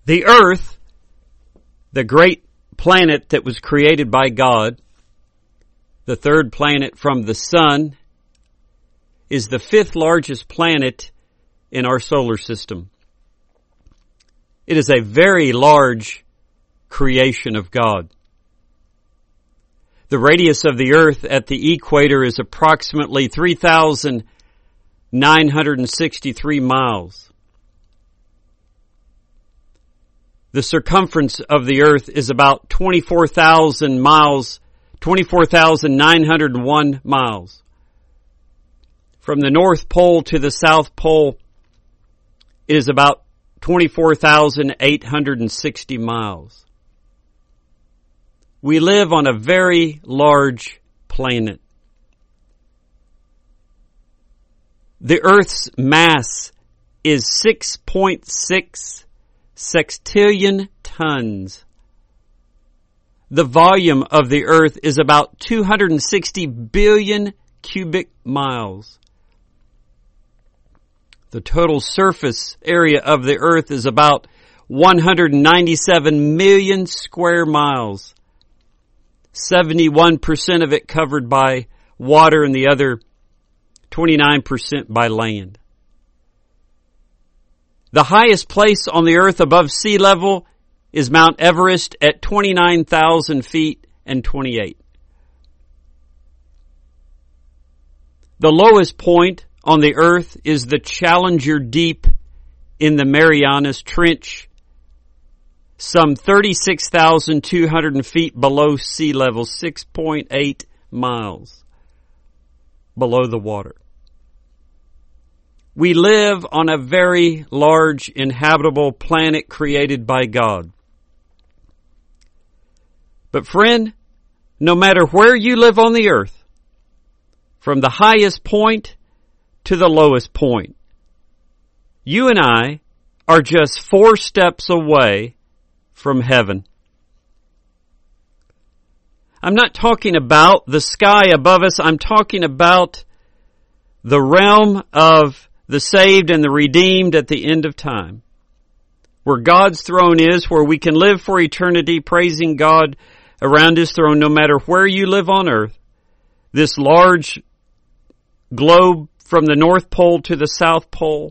The earth, the great planet that was created by God, the third planet from the sun, is the fifth largest planet in our solar system. It is a very large creation of God. The radius of the earth at the equator is approximately 3,963 miles. The circumference of the earth is about 24,000 miles, 24,901 miles. From the North Pole to the South Pole, it is about 24,860 miles. We live on a very large planet. The Earth's mass is 6.6 sextillion tons. The volume of the Earth is about 260 billion cubic miles. The total surface area of the Earth is about 197 million square miles. 71% of it covered by water and the other 29% by land. The highest place on the earth above sea level is Mount Everest at 29,000 feet and 28. The lowest point on the earth is the Challenger Deep in the Marianas Trench, some 36,200 feet below sea level, 6.8 miles below the water. We live on a very large inhabitable planet created by God. But friend, no matter where you live on the earth, from the highest point to the lowest point, you and I are just 4 steps away from heaven. I'm not talking about the sky above us. I'm talking about the realm of the saved and the redeemed at the end of time, where God's throne is, where we can live for eternity praising God around His throne no matter where you live on earth. This large globe from the North Pole to the South Pole,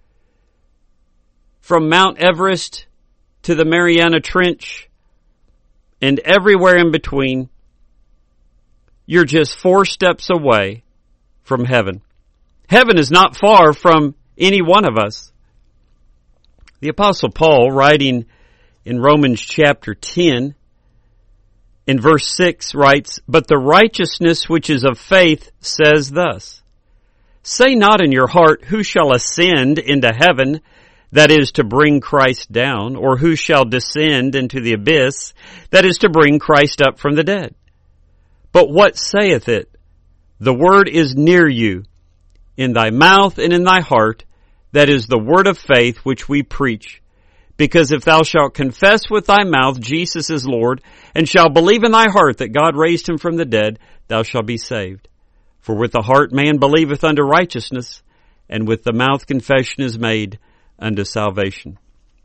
from Mount Everest to the Mariana Trench, and everywhere in between, you're just 4 steps away from heaven. Heaven is not far from any one of us. The Apostle Paul, writing in Romans chapter 10, in verse 6, writes, "But the righteousness which is of faith says thus, Say not in your heart, who shall ascend into heaven, that is to bring Christ down, or who shall descend into the abyss, that is to bring Christ up from the dead. But what saith it? The word is near you, in thy mouth and in thy heart, that is the word of faith which we preach. Because if thou shalt confess with thy mouth Jesus is Lord, and shalt believe in thy heart that God raised him from the dead, thou shalt be saved. For with the heart man believeth unto righteousness, and with the mouth confession is made unto salvation."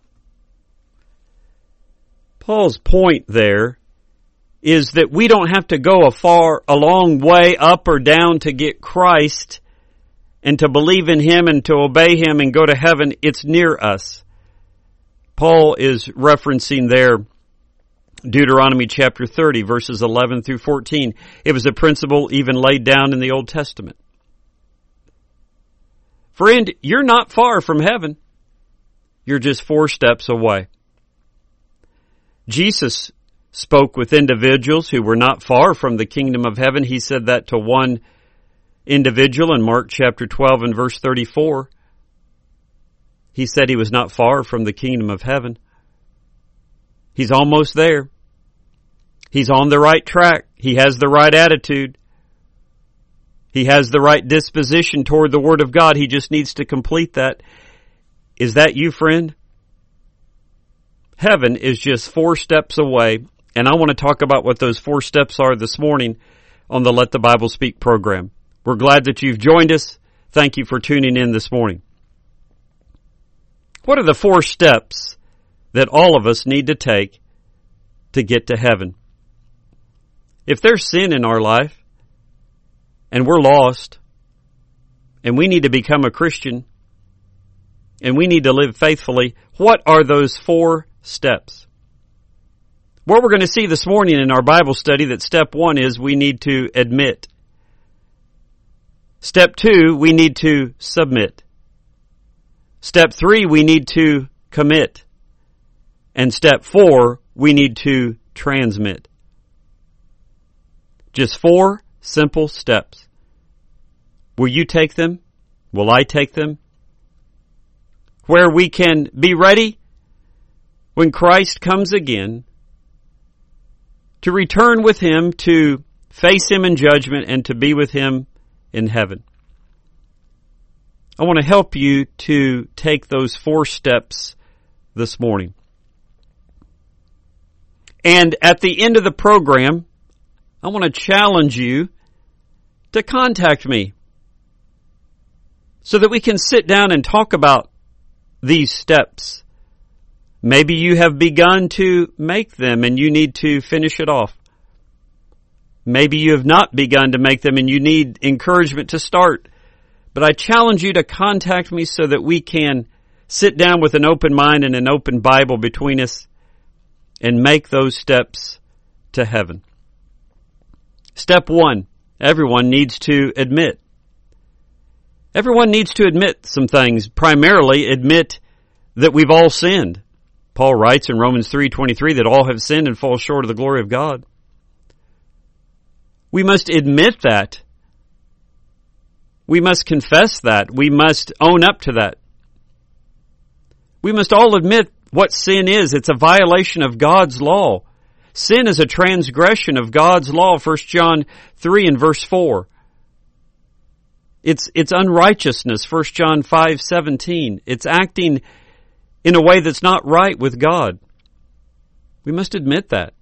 Paul's point there is that we don't have to go a long way up or down to get Christ and to believe in Him and to obey Him and go to heaven. It's near us. Paul is referencing there Deuteronomy chapter 30, verses 11 through 14. It was a principle even laid down in the Old Testament. Friend, you're not far from heaven. You're just 4 steps away. Jesus spoke with individuals who were not far from the kingdom of heaven. He said that to one individual in Mark chapter 12 and verse 34. He said he was not far from the kingdom of heaven. He's almost there. He's on the right track. He has the right attitude. He has the right disposition toward the Word of God. He just needs to complete that. Is that you, friend? Heaven is just 4 steps away, and I want to talk about what those 4 steps are this morning on the Let the Bible Speak program. We're glad that you've joined us. Thank you for tuning in this morning. What are the 4 steps that all of us need to take to get to heaven. If there's sin in our life, and we're lost, and we need to become a Christian, and we need to live faithfully, what are those 4 steps? What we're going to see this morning in our Bible study, that step 1 is we need to admit. Step 2, we need to submit. Step 3, we need to commit. And step 4, we need to transmit. Just 4 simple steps. Will you take them? Will I take them? Where we can be ready when Christ comes again to return with Him, to face Him in judgment, and to be with Him in heaven. I want to help you to take those 4 steps this morning. And at the end of the program, I want to challenge you to contact me so that we can sit down and talk about these steps. Maybe you have begun to make them and you need to finish it off. Maybe you have not begun to make them and you need encouragement to start. But I challenge you to contact me so that we can sit down with an open mind and an open Bible between us and make those steps to heaven. Step 1, everyone needs to admit. Everyone needs to admit some things. Primarily, admit that we've all sinned. Paul writes in Romans 3:23 that all have sinned and fall short of the glory of God. We must admit that. We must confess that. We must own up to that. We must all admit what sin is. It's a violation of God's law. Sin is a transgression of God's law, 1 John 3 and verse 4. It's unrighteousness, 1 John 5:17. It's acting in a way that's not right with God. We must admit that.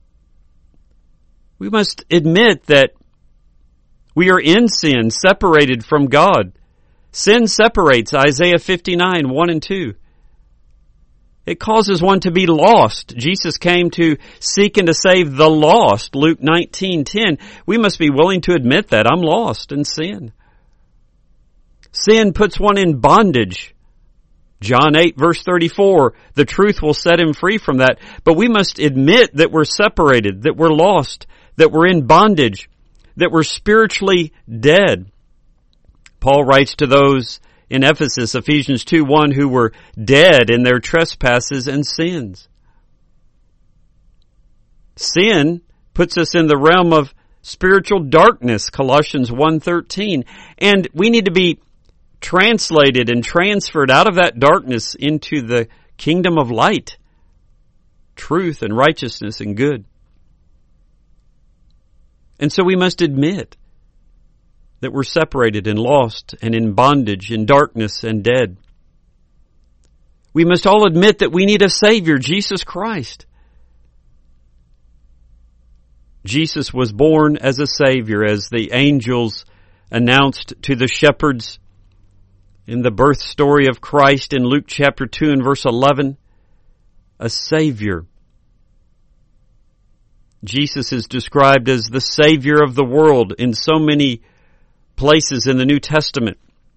We must admit that we are in sin, separated from God. Sin separates, Isaiah 59, 1 and 2. It causes one to be lost. Jesus came to seek and to save the lost, Luke 19:10. We must be willing to admit that I'm lost in sin. Sin puts one in bondage. John 8 verse 34, the truth will set him free from that. But we must admit that we're separated, that we're lost, that we're in bondage, that we're spiritually dead. Paul writes to those in Ephesus, Ephesians 2:1, who were dead in their trespasses and sins. Sin puts us in the realm of spiritual darkness, Colossians 1:13. And we need to be translated and transferred out of that darkness into the kingdom of light, truth and righteousness and good. And so we must admit that we're separated and lost and in bondage, in darkness and dead. We must all admit that we need a Savior, Jesus Christ. Jesus was born as a Savior, as the angels announced to the shepherds in the birth story of Christ in Luke chapter 2 and verse 11, a Savior. Jesus is described as the Savior of the world in so many places in the New Testament.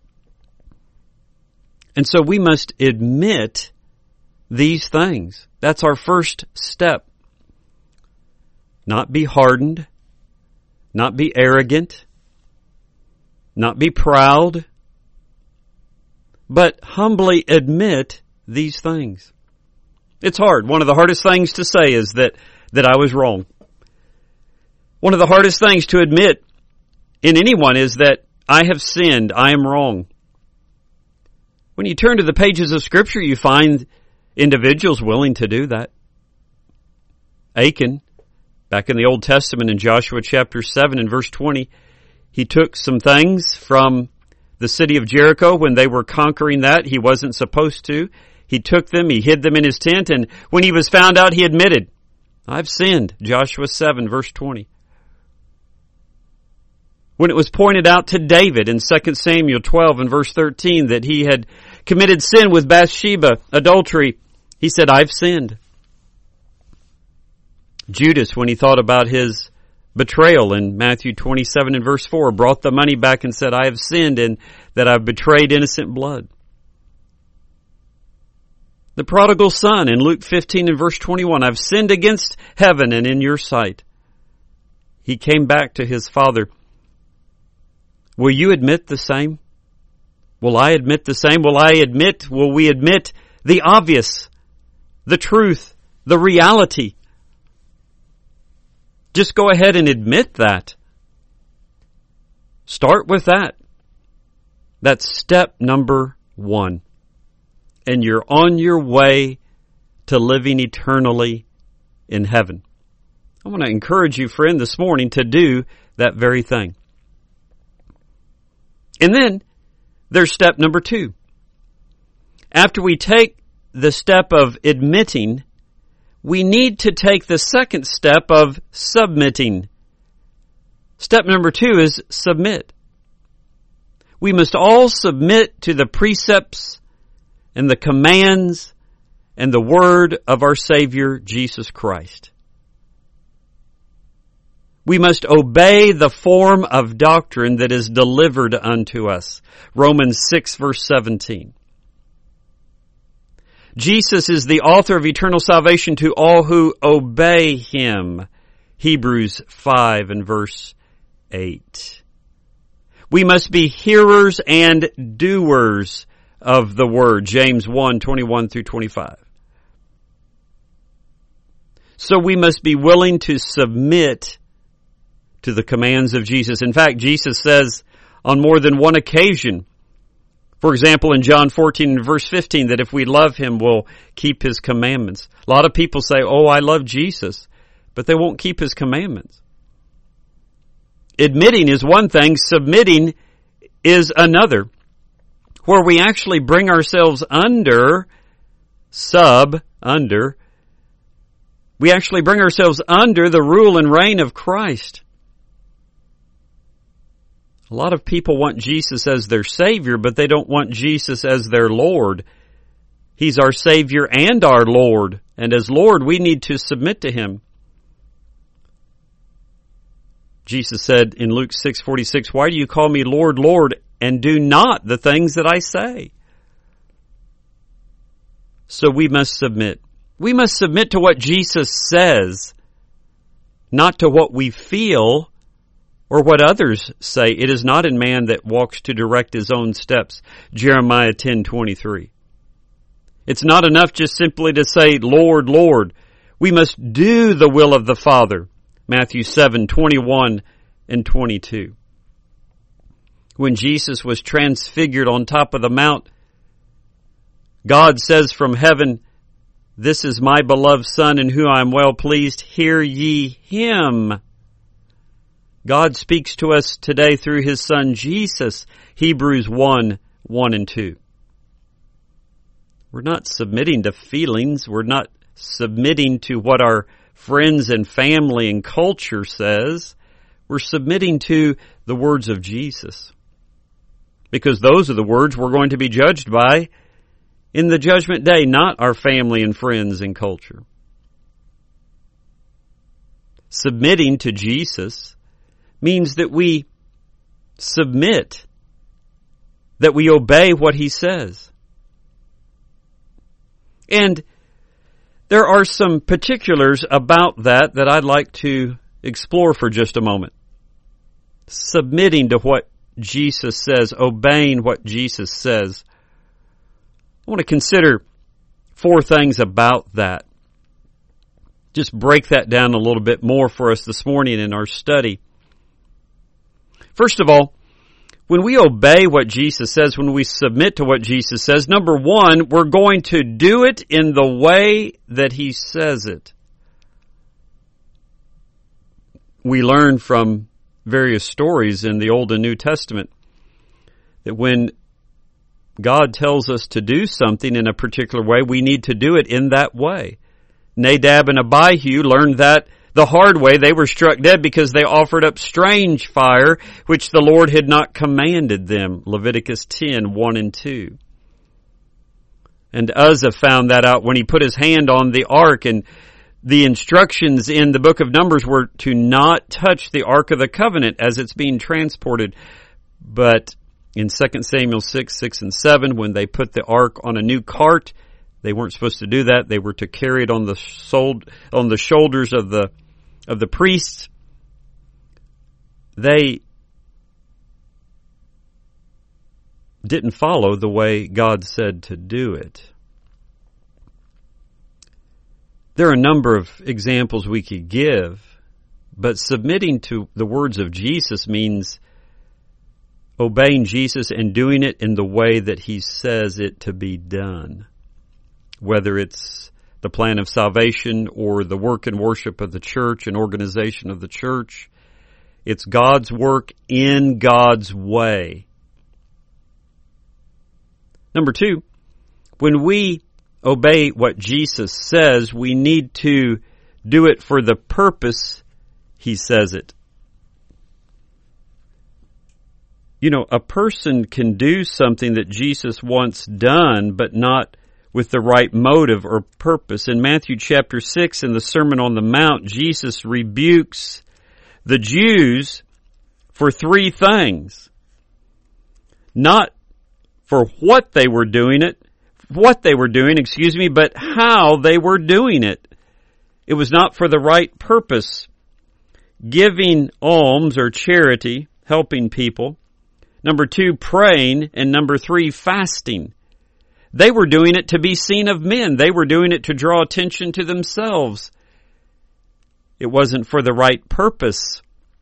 And so we must admit these things. That's our first step. Not be hardened, not be arrogant, not be proud, but humbly admit these things. It's hard. One of the hardest things to say is that I was wrong. One of the hardest things to admit in anyone is that I have sinned, I am wrong. When you turn to the pages of Scripture, you find individuals willing to do that. Achan, back in the Old Testament in Joshua chapter 7 and verse 20, he took some things from the city of Jericho when they were conquering that. He wasn't supposed to. He took them, he hid them in his tent, and when he was found out, he admitted, I've sinned. Joshua 7 verse 20. When it was pointed out to David in 2 Samuel 12 and verse 13 that he had committed sin with Bathsheba, adultery, He said, I've sinned. Judas, when he thought about his betrayal in Matthew 27 and verse 4, brought the money back and said, I have sinned and that I've betrayed innocent blood. The prodigal son in Luke 15 and verse 21, I've sinned against heaven and in your sight. He came back to his father. Will you admit the same? Will I admit the same? Will we admit the obvious, the truth, the reality? Just go ahead and admit that. Start with that. That's step number 1. And you're on your way to living eternally in heaven. I want to encourage you, friend, this morning to do that very thing. And then there's step number 2. After we take the step of admitting, we need to take the second step of submitting. Step number 2 is submit. We must all submit to the precepts and the commands and the word of our Savior, Jesus Christ. We must obey the form of doctrine that is delivered unto us. Romans 6 verse 17. Jesus is the author of eternal salvation to all who obey Him. Hebrews 5 and verse 8. We must be hearers and doers of the word. James 1, 21 through 25. So we must be willing to submit to the commands of Jesus. In fact, Jesus says on more than one occasion, for example, in John 14 and verse 15, that if we love Him, we'll keep His commandments. A lot of people say, oh, I love Jesus, but they won't keep His commandments. Admitting is one thing, submitting is another, where we actually bring ourselves under, we actually bring ourselves under the rule and reign of Christ. A lot of people want Jesus as their Savior, but they don't want Jesus as their Lord. He's our Savior and our Lord. And as Lord, we need to submit to Him. Jesus said in Luke 6:46, why do you call me Lord, Lord, and do not the things that I say? So we must submit. We must submit to what Jesus says, not to what we feel or what others say. It is not in man that walks to direct his own steps. Jeremiah 10:23. It's not enough just simply to say, Lord, Lord. We must do the will of the Father. Matthew 7:21 and 22. When Jesus was transfigured on top of the mount, God says from heaven, this is my beloved Son in whom I am well pleased. Hear ye Him. God speaks to us today through His Son Jesus. Hebrews 1, 1 and 2. We're not submitting to feelings. We're not submitting to what our friends and family and culture says. We're submitting to the words of Jesus. Because those are the words we're going to be judged by in the judgment day, not our family and friends and culture. Submitting to Jesus means that we submit, that we obey what He says. And there are some particulars about that I'd like to explore for just a moment. Submitting to what Jesus says, obeying what Jesus says. I want to consider 4 things about that. Just break that down a little bit more for us this morning in our study. First of all, when we obey what Jesus says, when we submit to what Jesus says, number 1, we're going to do it in the way that He says it. We learn from various stories in the Old and New Testament that when God tells us to do something in a particular way, we need to do it in that way. Nadab and Abihu learned that the hard way. They were struck dead because they offered up strange fire, which the Lord had not commanded them. Leviticus 10, 1 and 2. And Uzzah found that out when he put his hand on the ark, and the instructions in the book of Numbers were to not touch the Ark of the Covenant as it's being transported. But in 2 Samuel 6, 6 and 7, when they put the ark on a new cart, they weren't supposed to do that. They were to carry it on the shoulders of the priests. They didn't follow the way God said to do it. There are a number of examples we could give, but submitting to the words of Jesus means obeying Jesus and doing it in the way that He says it to be done. Whether it's the plan of salvation or the work and worship of the church and organization of the church, it's God's work in God's way. Number two, when we obey what Jesus says, we need to do it for the purpose He says it. You know, a person can do something that Jesus wants done, but not with the right motive or purpose. In Matthew chapter 6, in the Sermon on the Mount, Jesus rebukes the Jews for three things. Not for what they were doing, but how they were doing it. It was not for the right purpose. Giving alms or charity, helping people. Number two, praying. And number three, fasting. They were doing it to be seen of men. They were doing it to draw attention to themselves. It wasn't for the right purpose.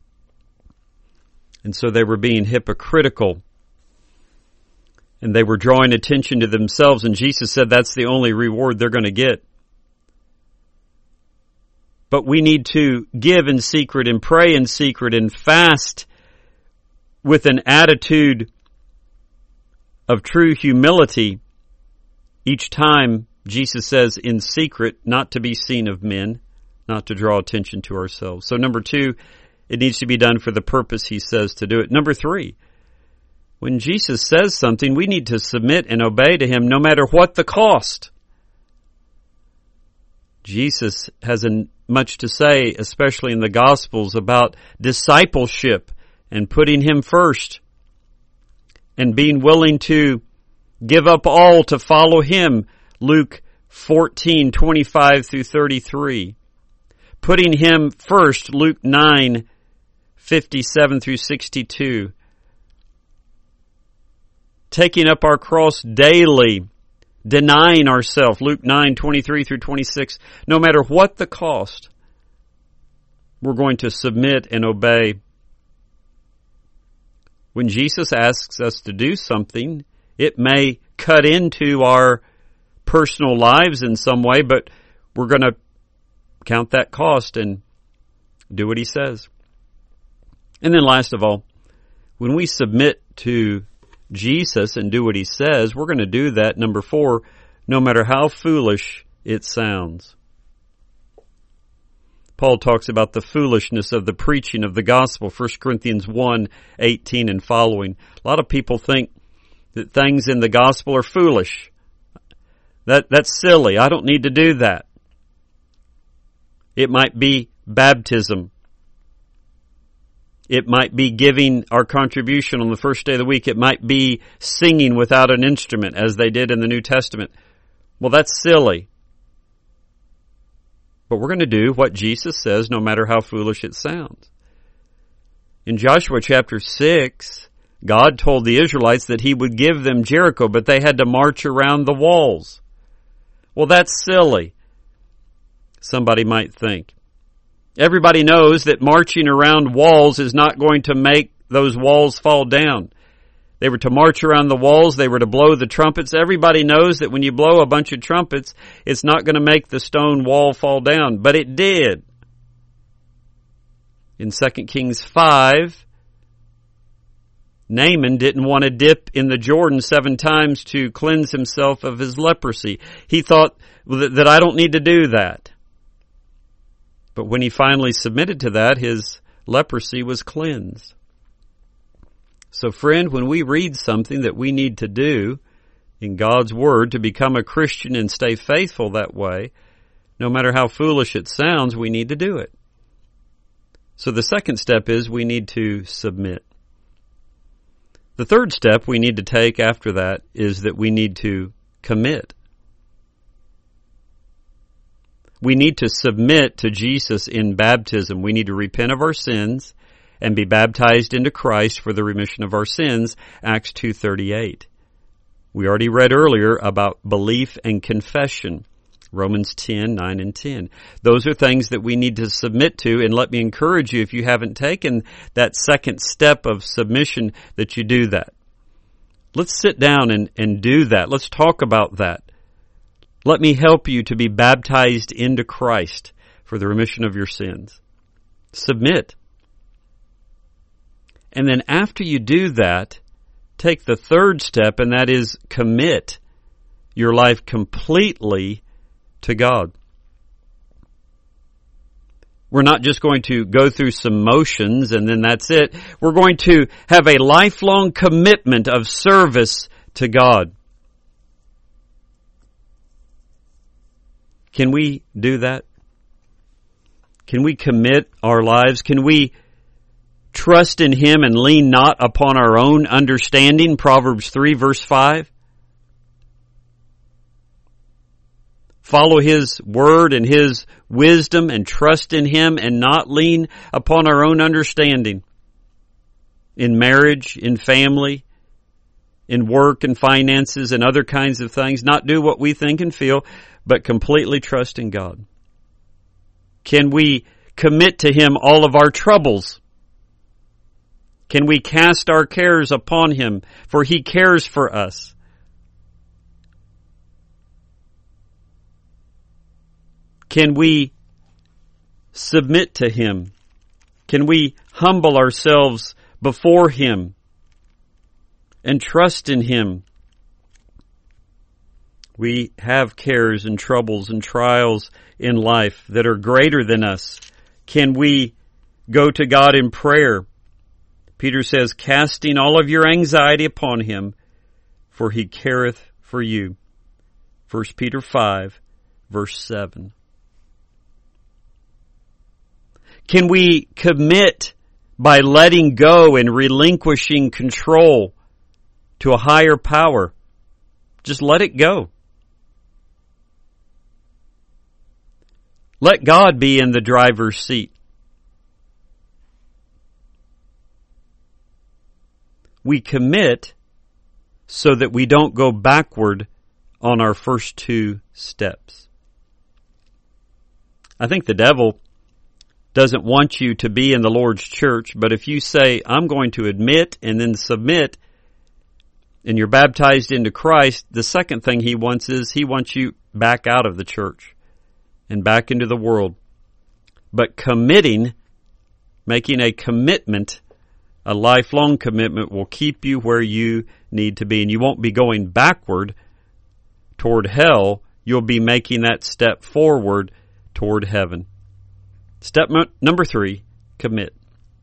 And so they were being hypocritical. And they were drawing attention to themselves. And Jesus said that's the only reward they're going to get. But we need to give in secret and pray in secret and fast with an attitude of true humility. Each time Jesus says in secret, not to be seen of men, not to draw attention to ourselves. So number two, it needs to be done for the purpose He says to do it. Number three, when Jesus says something, we need to submit and obey to Him no matter what the cost. Jesus has much to say, especially in the Gospels, about discipleship and putting Him first and being willing to give up all to follow Him. Luke 14:25 through 33. Putting Him first, Luke 9:57 through 62. Taking up our cross daily, denying ourselves, Luke 9:23 through 26. No matter what the cost, we're going to submit and obey. When Jesus asks us to do something, it may cut into our personal lives in some way, but we're going to count that cost and do what He says. And then last of all, when we submit to Jesus and do what He says, we're going to do that, number four, no matter how foolish it sounds. Paul talks about the foolishness of the preaching of the gospel, 1 Corinthians 1:18 and following. A lot of people think that things in the gospel are foolish. That's silly. I don't need to do that. It might be baptism. It might be giving our contribution on the first day of the week. It might be singing without an instrument, as they did in the New Testament. Well, that's silly. But we're going to do what Jesus says, no matter how foolish it sounds. In Joshua chapter 6, God told the Israelites that He would give them Jericho, but they had to march around the walls. Well, that's silly, somebody might think. Everybody knows that marching around walls is not going to make those walls fall down. They were to march around the walls. They were to blow the trumpets. Everybody knows that when you blow a bunch of trumpets, it's not going to make the stone wall fall down. But it did. In 2 Kings 5, Naaman didn't want to dip in the Jordan 7 times to cleanse himself of his leprosy. He thought that I don't need to do that. But when he finally submitted to that, his leprosy was cleansed. So friend, when we read something that we need to do in God's Word to become a Christian and stay faithful that way, no matter how foolish it sounds, we need to do it. So the second step is we need to submit. The third step we need to take after that is that we need to commit. We need to submit to Jesus in baptism. We need to repent of our sins and be baptized into Christ for the remission of our sins, Acts 2:38. We already read earlier about belief and confession, Romans 10:9 and 10. Those are things that we need to submit to, and let me encourage you, if you haven't taken that second step of submission, that you do that. Let's sit down and do that. Let's talk about that. Let me help you to be baptized into Christ for the remission of your sins. Submit. And then after you do that, take the third step, and that is commit your life completely to God. We're not just going to go through some motions and then that's it. We're going to have a lifelong commitment of service to God. Can we do that? Can we commit our lives? Can we trust in Him and lean not upon our own understanding? Proverbs 3 verse 5. Follow His Word and His wisdom and trust in Him and not lean upon our own understanding. In marriage, in family, in work and finances and other kinds of things. Not do what we think and feel, but completely trust in God. Can we commit to Him all of our troubles? Can we cast our cares upon Him, for He cares for us? Can we submit to Him? Can we humble ourselves before Him and trust in Him? We have cares and troubles and trials in life that are greater than us. Can we go to God in prayer? Peter says, casting all of your anxiety upon Him, for He careth for you. 1 Peter 5, verse 7. Can we commit by letting go and relinquishing control to a higher power? Just let it go. Let God be in the driver's seat. We commit so that we don't go backward on our first two steps. I think the devil doesn't want you to be in the Lord's church, but if you say, I'm going to admit and then submit, and you're baptized into Christ, the second thing he wants is he wants you back out of the church and back into the world. But committing, making a commitment, a lifelong commitment, will keep you where you need to be. And you won't be going backward toward hell. You'll be making that step forward toward heaven. Step number 3, commit.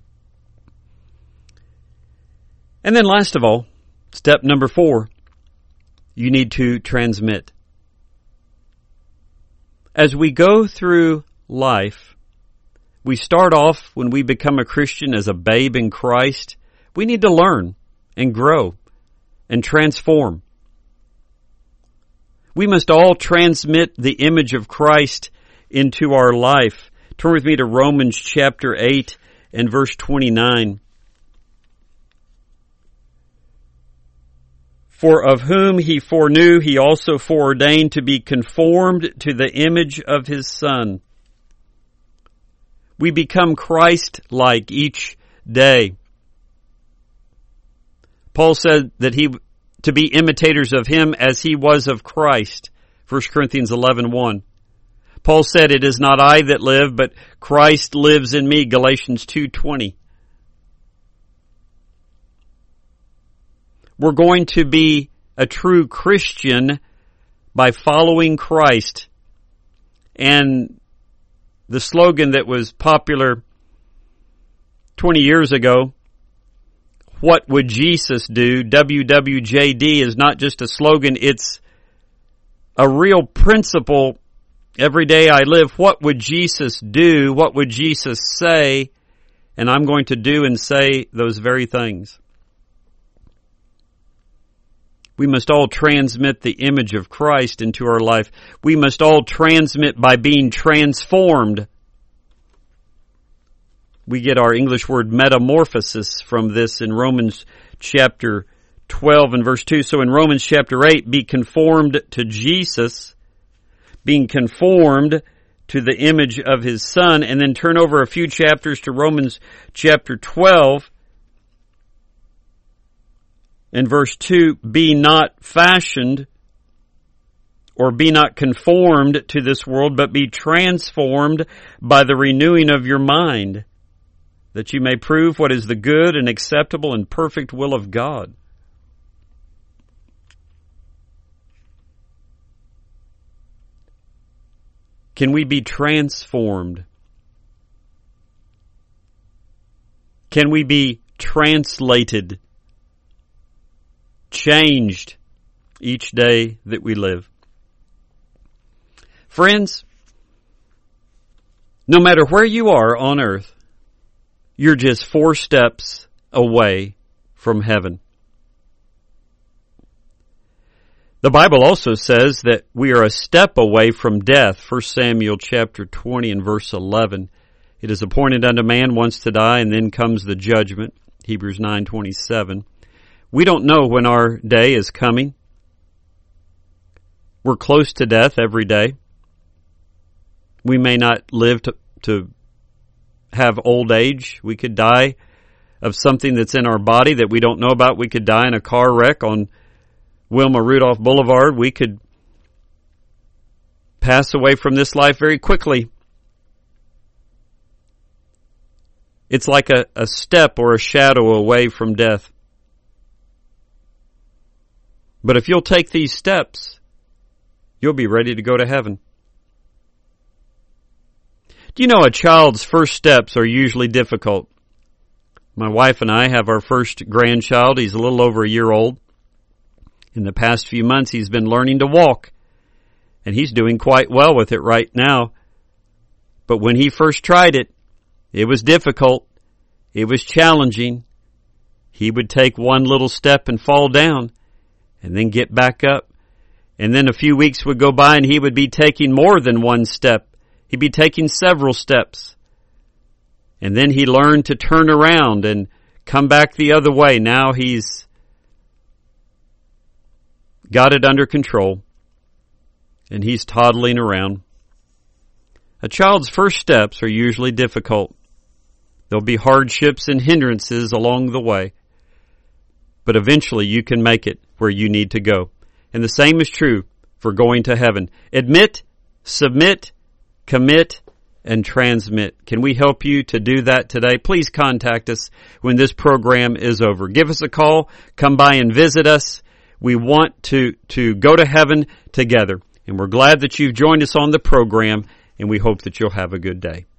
And then last of all, step number 4, you need to transmit. As we go through life, we start off when we become a Christian as a babe in Christ. We need to learn and grow and transform. We must all transmit the image of Christ into our life. Turn with me to Romans chapter 8 and verse 29. For of whom He foreknew, He also foreordained to be conformed to the image of His Son. We become Christ-like each day. Paul said that to be imitators of Him as He was of Christ. 1 Corinthians 11:1. Paul said, it is not I that live, but Christ lives in me. Galatians 2:20. We're going to be a true Christian by following Christ. And the slogan that was popular 20 years ago, What would Jesus do? WWJD is not just a slogan, it's a real principle. Every day I live, what would Jesus do? What would Jesus say? And I'm going to do and say those very things. We must all transmit the image of Christ into our life. We must all transmit by being transformed. We get our English word metamorphosis from this in Romans chapter 12 and verse 2. So in Romans chapter 8, be conformed to Jesus, being conformed to the image of His Son. And then turn over a few chapters to Romans chapter 12 and verse 2. Be not fashioned or be not conformed to this world, but be transformed by the renewing of your mind, that you may prove what is the good and acceptable and perfect will of God. Can we be transformed? Can we be translated, changed each day that we live? Friends, no matter where you are on earth, you're just 4 steps away from heaven. The Bible also says that we are a step away from death. 1 Samuel chapter 20 and verse 11. It is appointed unto man once to die, and then comes the judgment. Hebrews 9:27. We don't know when our day is coming. We're close to death every day. We may not live to have old age. We could die of something that's in our body that we don't know about. We could die in a car wreck on Wilma Rudolph Boulevard. We could pass away from this life very quickly. It's like a step or a shadow away from death. But if you'll take these steps, you'll be ready to go to heaven. Do you know a child's first steps are usually difficult? My wife and I have our first grandchild. He's a little over a year old. In the past few months, he's been learning to walk, and he's doing quite well with it right now. But when he first tried it, it was difficult. It was challenging. He would take one little step and fall down, and then get back up. And then a few weeks would go by, and he would be taking more than one step. He'd be taking several steps. And then he learned to turn around and come back the other way. Now he's got it under control, and he's toddling around. A child's first steps are usually difficult. There'll be hardships and hindrances along the way, but eventually you can make it where you need to go. And the same is true for going to heaven. Admit, submit, commit, and transmit. Can we help you to do that today? Please contact us when this program is over. Give us a call. Come by and visit us. We want to go to heaven together. And we're glad that you've joined us on the program, and we hope that you'll have a good day.